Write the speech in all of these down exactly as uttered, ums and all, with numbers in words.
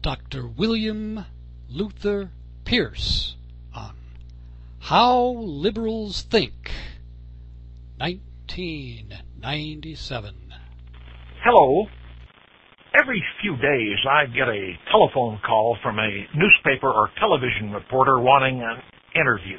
Doctor William Luther Pierce on How Liberals Think, nineteen ninety-seven. Hello. Every few days I get a telephone call from a newspaper or television reporter wanting an interview.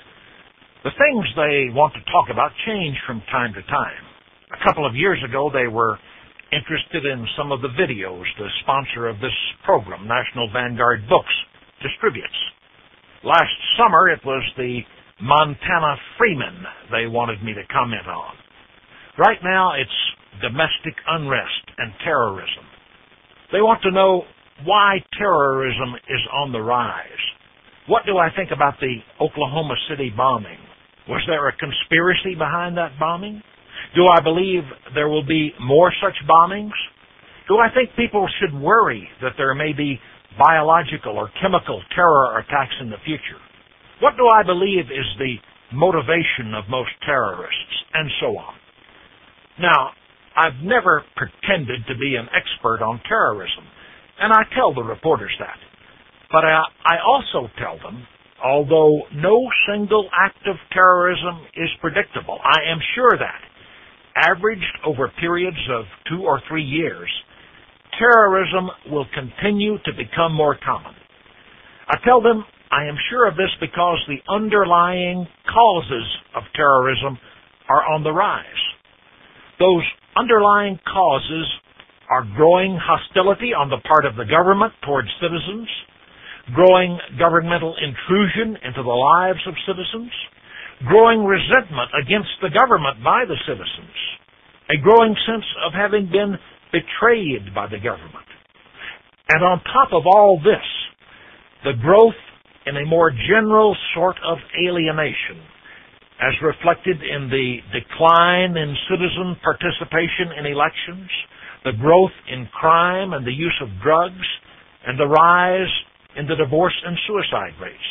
The things they want to talk about change from time to time. A couple of years ago they were interested in some of the videos the sponsor of this program, National Vanguard Books, distributes. Last summer it was the Montana Freemen they wanted me to comment on. Right now it's domestic unrest and terrorism. They want to know why terrorism is on the rise. What do I think about the Oklahoma City bombing? Was there a conspiracy behind that bombing? Do I believe there will be more such bombings? Do I think people should worry that there may be biological or chemical terror attacks in the future? What do I believe is the motivation of most terrorists? And so on. Now, I've never pretended to be an expert on terrorism, and I tell the reporters that. But I, I also tell them, although no single act of terrorism is predictable, I am sure that, averaged over periods of two or three years, terrorism will continue to become more common. I tell them I am sure of this because the underlying causes of terrorism are on the rise. Those underlying causes are growing hostility on the part of the government towards citizens, growing governmental intrusion into the lives of citizens, growing resentment against the government by the citizens, a growing sense of having been betrayed by the government. And on top of all this, the growth in a more general sort of alienation, as reflected in the decline in citizen participation in elections, the growth in crime and the use of drugs, and the rise in the divorce and suicide rates.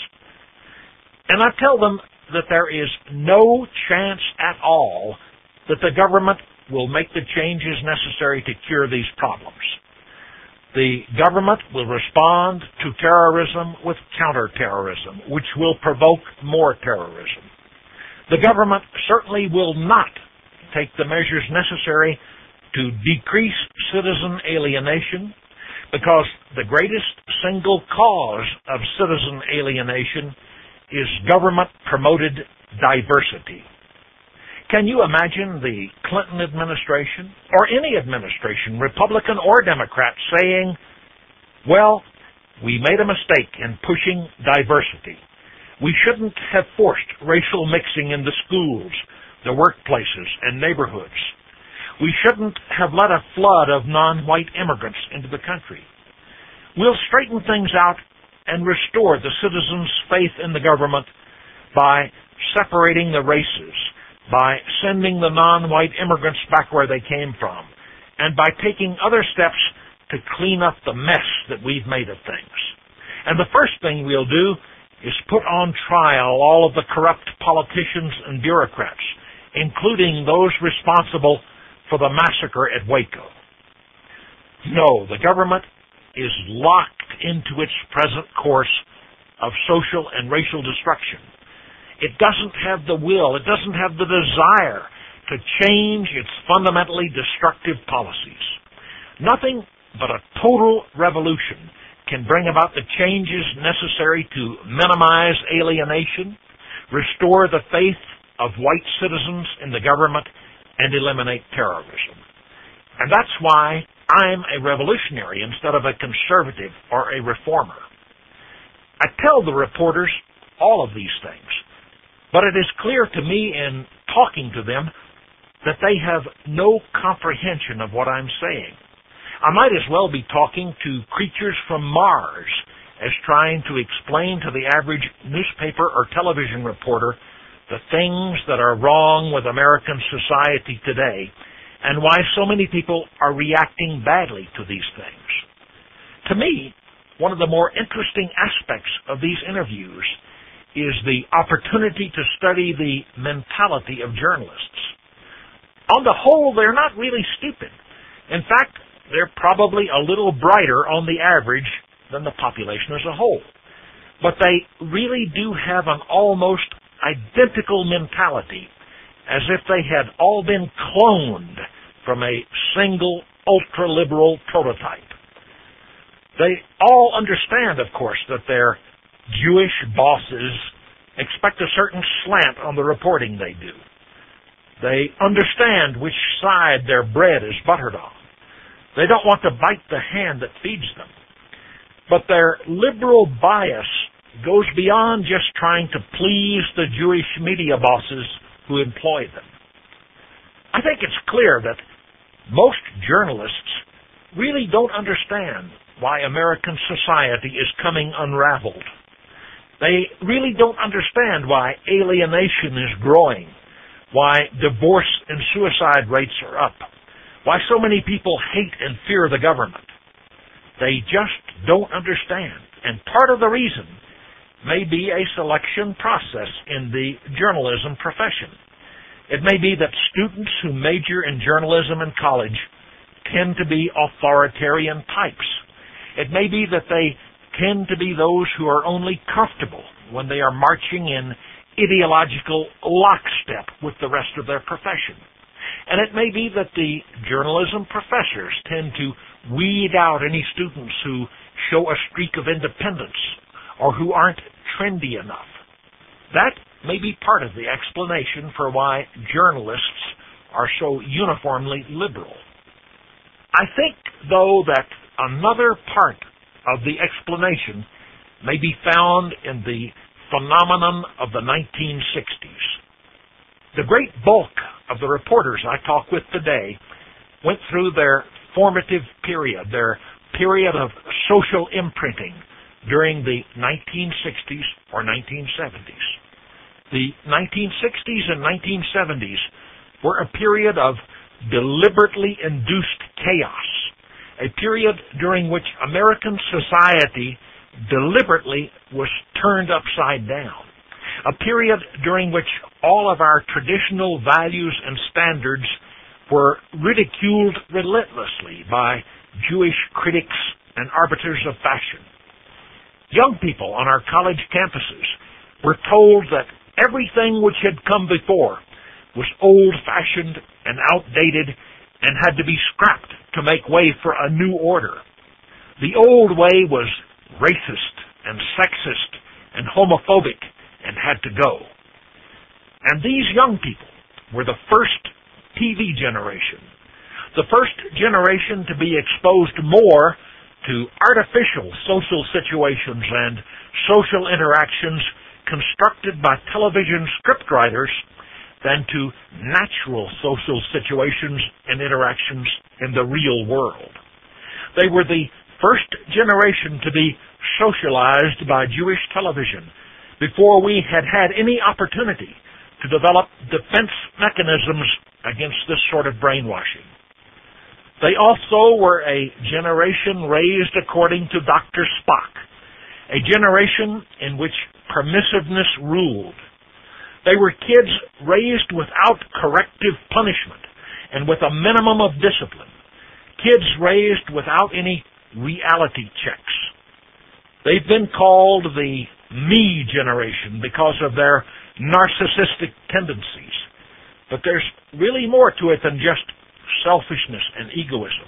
And I tell them that there is no chance at all that the government will make the changes necessary to cure these problems. The government will respond to terrorism with counterterrorism, which will provoke more terrorism. The government certainly will not take the measures necessary to decrease citizen alienation, because the greatest single cause of citizen alienation is government-promoted diversity. Can you imagine the Clinton administration, or any administration, Republican or Democrat, saying, well, we made a mistake in pushing diversity. We shouldn't have forced racial mixing in the schools, the workplaces, and neighborhoods. We shouldn't have let a flood of non-white immigrants into the country. We'll straighten things out and restore the citizens' faith in the government by separating the races, by sending the non-white immigrants back where they came from, and by taking other steps to clean up the mess that we've made of things. And the first thing we'll do is put on trial all of the corrupt politicians and bureaucrats, including those responsible for the massacre at Waco. No, the government is locked into its present course of social and racial destruction. It doesn't have the will, it doesn't have the desire to change its fundamentally destructive policies. Nothing but a total revolution can bring about the changes necessary to minimize alienation, restore the faith of white citizens in the government, and eliminate terrorism. And that's why I'm a revolutionary instead of a conservative or a reformer. I tell the reporters all of these things, but it is clear to me in talking to them that they have no comprehension of what I'm saying. I might as well be talking to creatures from Mars as trying to explain to the average newspaper or television reporter the things that are wrong with American society today and why so many people are reacting badly to these things. To me, one of the more interesting aspects of these interviews is the opportunity to study the mentality of journalists. On the whole, they're not really stupid. In fact, they're probably a little brighter on the average than the population as a whole. But they really do have an almost identical mentality, as if they had all been cloned from a single ultra-liberal prototype. They all understand, of course, that their Jewish bosses expect a certain slant on the reporting they do. They understand which side their bread is buttered on. They don't want to bite the hand that feeds them. But their liberal bias goes beyond just trying to please the Jewish media bosses who employ them. I think it's clear that most journalists really don't understand why American society is coming unraveled. They really don't understand why alienation is growing, why divorce and suicide rates are up, why so many people hate and fear the government. They just don't understand. And part of the reason may be a selection process in the journalism profession. It may be that students who major in journalism in college tend to be authoritarian types. It may be that they tend to be those who are only comfortable when they are marching in ideological lockstep with the rest of their profession. And it may be that the journalism professors tend to weed out any students who show a streak of independence or who aren't trendy enough. That may be part of the explanation for why journalists are so uniformly liberal. I think, though, that another part of the explanation may be found in the phenomenon of the nineteen sixties. The great bulk of the reporters I talk with today went through their formative period, their period of social imprinting during the nineteen sixties or nineteen seventies. The nineteen sixties and nineteen seventies were a period of deliberately induced chaos, a period during which American society deliberately was turned upside down, a period during which all of our traditional values and standards were ridiculed relentlessly by Jewish critics and arbiters of fashion. Young people on our college campuses were told that everything which had come before was old-fashioned and outdated and had to be scrapped to make way for a new order. The old way was racist and sexist and homophobic and had to go. And these young people were the first T V generation, the first generation to be exposed more to artificial social situations and social interactions constructed by television scriptwriters than to natural social situations and interactions in the real world. They were the first generation to be socialized by Jewish television before we had had any opportunity to develop defense mechanisms against this sort of brainwashing. They also were a generation raised according to Doctor Spock, a generation in which permissiveness ruled. They were kids raised without corrective punishment and with a minimum of discipline. Kids raised without any reality checks. They've been called the me generation because of their narcissistic tendencies. But there's really more to it than just selfishness and egoism.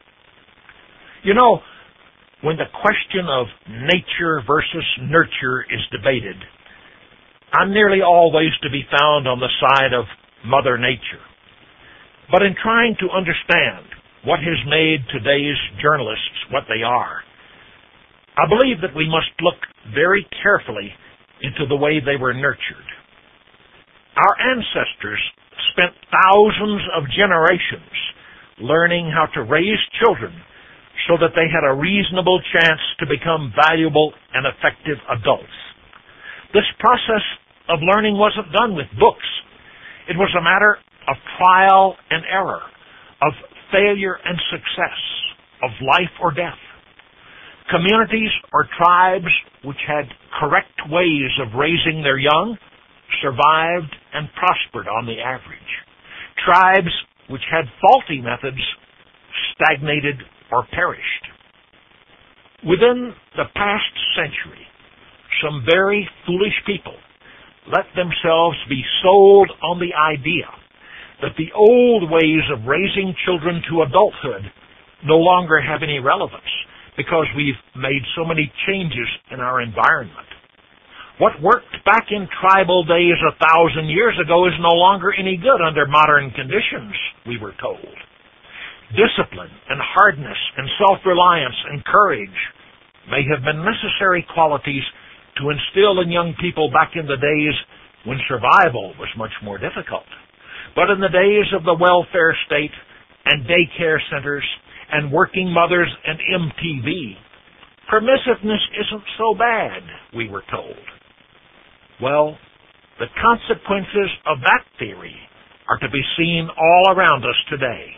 You know, when the question of nature versus nurture is debated, I'm nearly always to be found on the side of Mother Nature. But in trying to understand what has made today's journalists what they are, I believe that we must look very carefully into the way they were nurtured. Our ancestors spent thousands of generations learning how to raise children so that they had a reasonable chance to become valuable and effective adults. This process of learning wasn't done with books. It was a matter of trial and error, of failure and success, of life or death. Communities or tribes which had correct ways of raising their young survived and prospered on the average. Tribes which had faulty methods stagnated or perished. Within the past century, some very foolish people let themselves be sold on the idea that the old ways of raising children to adulthood no longer have any relevance because we've made so many changes in our environment. What worked back in tribal days a thousand years ago is no longer any good under modern conditions, we were told. Discipline and hardness and self-reliance and courage may have been necessary qualities to instill in young people back in the days when survival was much more difficult. But in the days of the welfare state and daycare centers and working mothers and M T V, permissiveness isn't so bad, we were told. Well, the consequences of that theory are to be seen all around us today.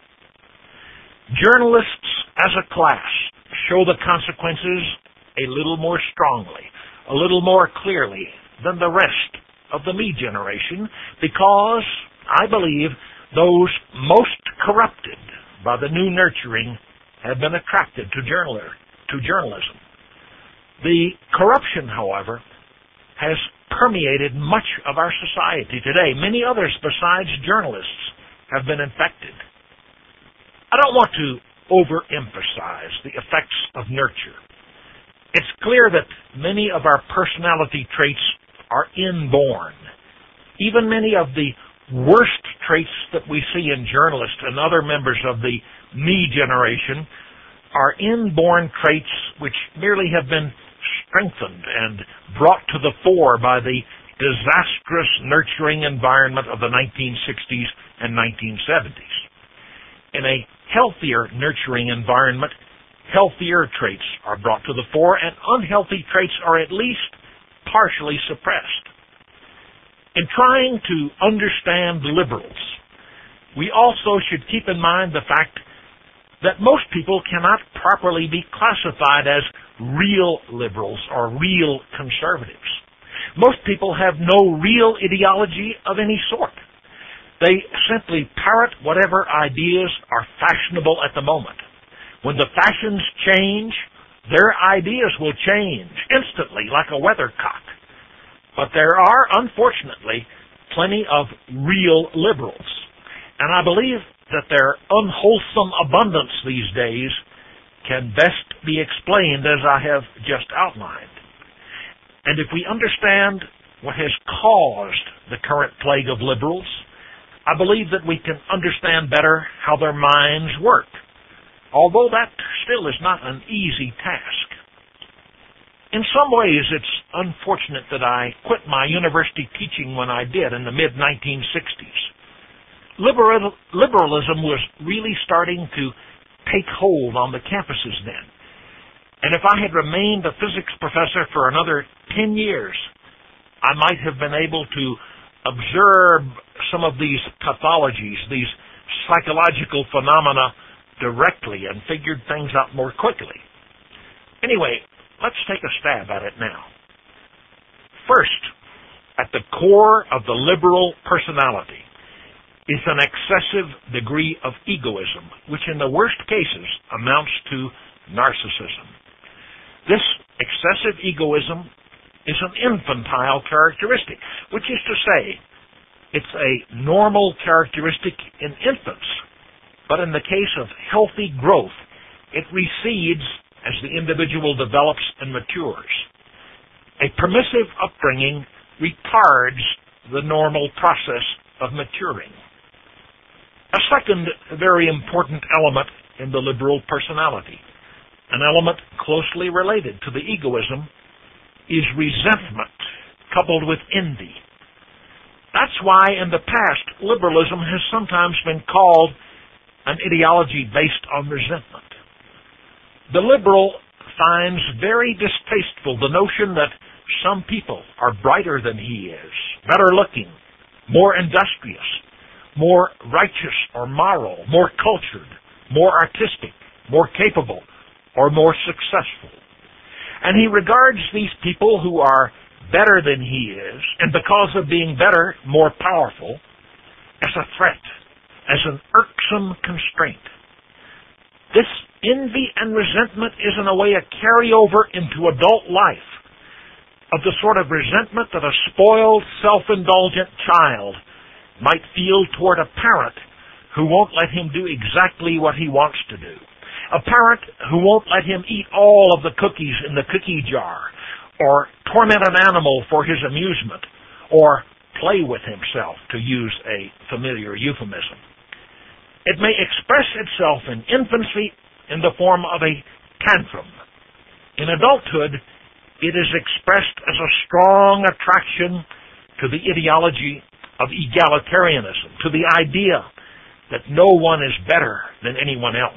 Journalists as a class show the consequences a little more strongly, a little more clearly than the rest of the me generation because, I believe, those most corrupted by the new nurturing have been attracted to, journal- to journalism. The corruption, however, has permeated much of our society today. Many others besides journalists have been infected. I don't want to overemphasize the effects of nurture. It's clear that many of our personality traits are inborn. Even many of the worst traits that we see in journalists and other members of the me generation are inborn traits which merely have been strengthened and brought to the fore by the disastrous nurturing environment of the nineteen sixties and nineteen seventies. In a healthier nurturing environment, healthier traits are brought to the fore and unhealthy traits are at least partially suppressed. In trying to understand liberals, we also should keep in mind the fact that most people cannot properly be classified as real liberals or real conservatives. Most people have no real ideology of any sort. They simply parrot whatever ideas are fashionable at the moment. When the fashions change, their ideas will change instantly like a weathercock. But there are, unfortunately, plenty of real liberals. And I believe that their unwholesome abundance these days can best be explained as I have just outlined. And if we understand what has caused the current plague of liberals, I believe that we can understand better how their minds work, although that still is not an easy task. In some ways, it's unfortunate that I quit my university teaching when I did in the mid nineteen sixties. Liberal, liberalism was really starting to take hold on the campuses then. And if I had remained a physics professor for another ten years, I might have been able to observe some of these pathologies, these psychological phenomena directly and figured things out more quickly. Anyway, let's take a stab at it now. First, at the core of the liberal personality is an excessive degree of egoism, which in the worst cases amounts to narcissism. This excessive egoism is an infantile characteristic, which is to say, it's a normal characteristic in infants, but in the case of healthy growth, it recedes as the individual develops and matures. A permissive upbringing retards the normal process of maturing. A second very important element in the liberal personality, an element closely related to the egoism, is resentment coupled with envy. That's why in the past liberalism has sometimes been called an ideology based on resentment. The liberal finds very distasteful the notion that some people are brighter than he is, better looking, more industrious, more righteous or moral, more cultured, more artistic, more capable, or more successful. And he regards these people who are better than he is, and because of being better, more powerful, as a threat, as an irksome constraint. This Envy and resentment is in a way a carryover into adult life of the sort of resentment that a spoiled, self-indulgent child might feel toward a parent who won't let him do exactly what he wants to do. A parent who won't let him eat all of the cookies in the cookie jar, or torment an animal for his amusement, or play with himself, to use a familiar euphemism. It may express itself in infancy in the form of a tantrum. In adulthood, it is expressed as a strong attraction to the ideology of egalitarianism, to the idea that no one is better than anyone else.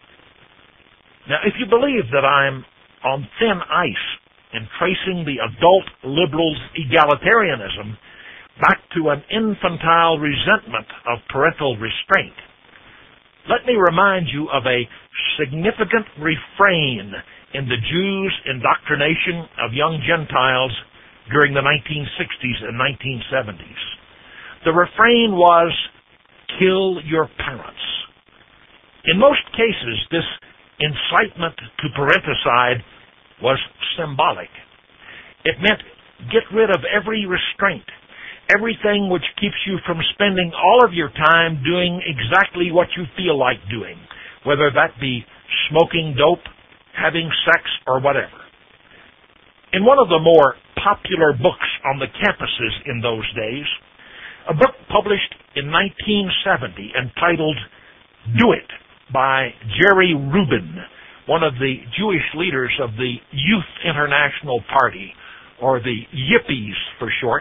Now, if you believe that I'm on thin ice in tracing the adult liberals' egalitarianism back to an infantile resentment of parental restraint, let me remind you of a significant refrain in the Jews' indoctrination of young Gentiles during the nineteen sixties and nineteen seventies. The refrain was, "Kill your parents." In most cases, this incitement to parenticide was symbolic. It meant get rid of every restraint, everything which keeps you from spending all of your time doing exactly what you feel like doing, whether that be smoking dope, having sex, or whatever. In one of the more popular books on the campuses in those days, a book published in nineteen seventy entitled Do It by Jerry Rubin, one of the Jewish leaders of the Youth International Party, or the Yippies for short.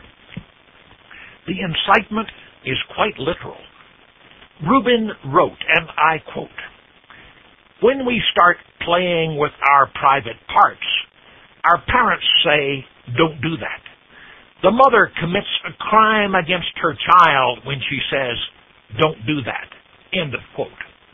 The incitement is quite literal. Rubin wrote, and I quote, "When we start playing with our private parts, our parents say, 'Don't do that.' The mother commits a crime against her child when she says, 'Don't do that.'" End of quote.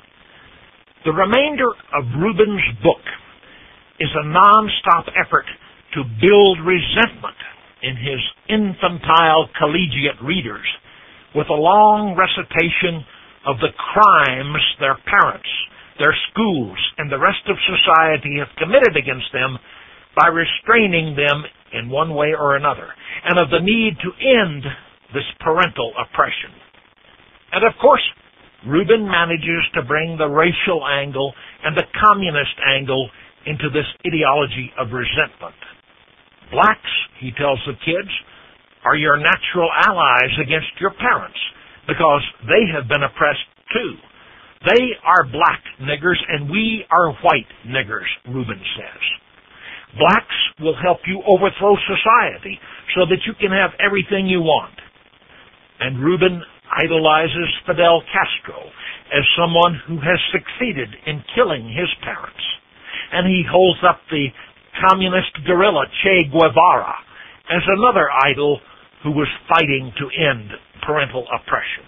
The remainder of Rubin's book is a non-stop effort to build resentment in his infantile collegiate readers with a long recitation of the crimes their parents, their schools, and the rest of society have committed against them by restraining them in one way or another, and of the need to end this parental oppression. And of course, Rubin manages to bring the racial angle and the communist angle into this ideology of resentment. Blacks, he tells the kids, are your natural allies against your parents because they have been oppressed too. They are black niggers and we are white niggers, Rubin says. Blacks will help you overthrow society so that you can have everything you want. And Rubin idolizes Fidel Castro as someone who has succeeded in killing his parents. And he holds up the communist guerrilla Che Guevara as another idol who was fighting to end parental oppression.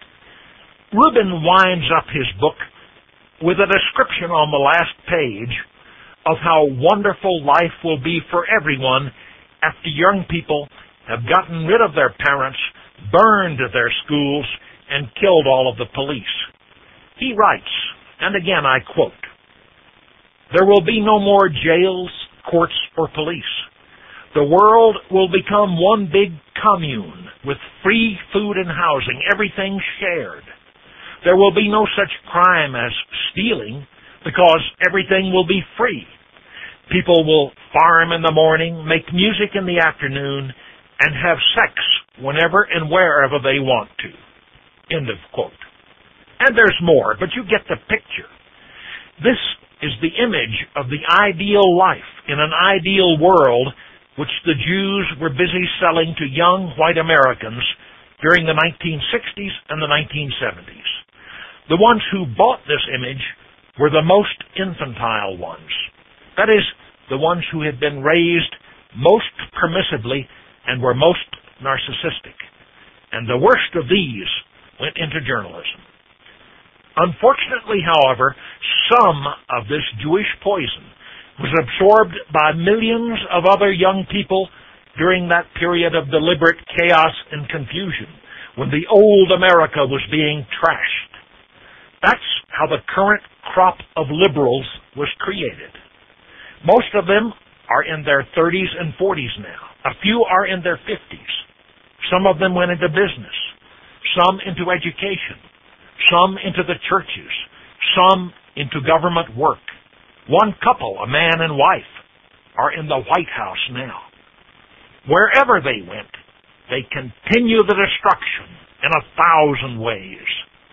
Rubin winds up his book with a description on the last page of how wonderful life will be for everyone after young people have gotten rid of their parents, burned their schools, and killed all of the police. He writes, and again I quote, "There will be no more jails, courts, or police. The world will become one big commune with free food and housing, everything shared. There will be no such crime as stealing because everything will be free. People will farm in the morning, make music in the afternoon, and have sex whenever and wherever they want to." End of quote. And there's more, but you get the picture. This is the image of the ideal life in an ideal world which the Jews were busy selling to young white Americans during the nineteen sixties and the nineteen seventies. The ones who bought this image were the most infantile ones. That is, the ones who had been raised most permissively and were most narcissistic. And the worst of these went into journalism. Unfortunately, however, some of this Jewish poison was absorbed by millions of other young people during that period of deliberate chaos and confusion, when the old America was being trashed. That's how the current crop of liberals was created. Most of them are in their thirties and forties now. A few are in their fifties. Some of them went into business, some into education, some into the churches, some into government work. One couple, a man and wife, are in the White House now. Wherever they went, they continue the destruction in a thousand ways.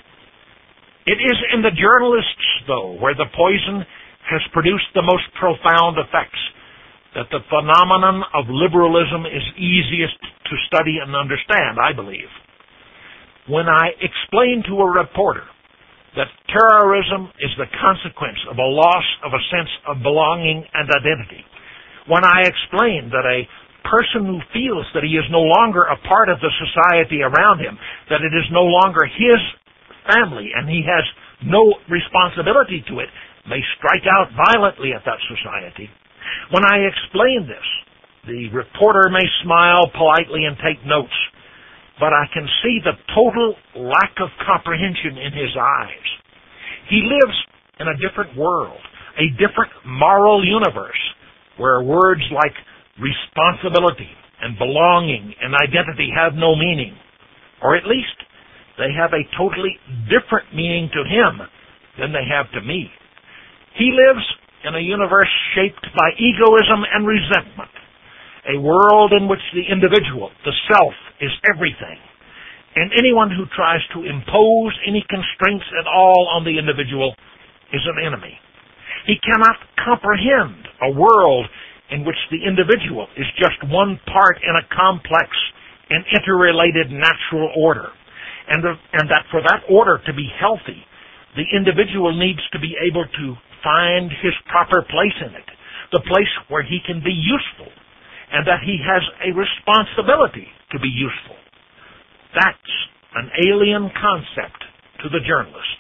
It is in the journalists, though, where the poison has produced the most profound effects, that the phenomenon of liberalism is easiest to study and understand, I believe. When I explain to a reporter that terrorism is the consequence of a loss of a sense of belonging and identity, when I explain that a person who feels that he is no longer a part of the society around him, that it is no longer his family and he has no responsibility to it, may strike out violently at that society. When I explain this, the reporter may smile politely and take notes, but I can see the total lack of comprehension in his eyes. He lives in a different world, a different moral universe, where words like responsibility and belonging and identity have no meaning, or at least they have a totally different meaning to him than they have to me. He lives in a universe shaped by egoism and resentment, a world in which the individual, the self, is everything, and anyone who tries to impose any constraints at all on the individual is an enemy. He cannot comprehend a world in which the individual is just one part in a complex and interrelated natural order, and, the, and that for that order to be healthy, the individual needs to be able to find his proper place in it, the place where he can be useful, and that he has a responsibility to be useful. That's an alien concept to the journalist.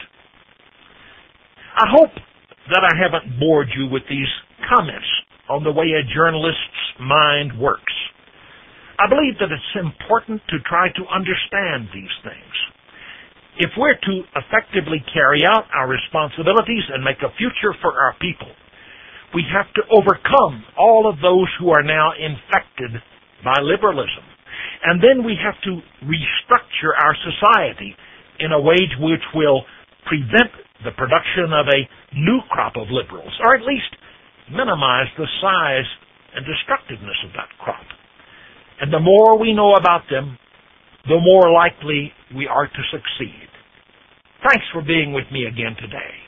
I hope that I haven't bored you with these comments on the way a journalist's mind works. I believe that it's important to try to understand these things. If we're to effectively carry out our responsibilities and make a future for our people, we have to overcome all of those who are now infected by liberalism. And then we have to restructure our society in a way which will prevent the production of a new crop of liberals, or at least minimize the size and destructiveness of that crop. And the more we know about them, the more likely we are to succeed. Thanks for being with me again today.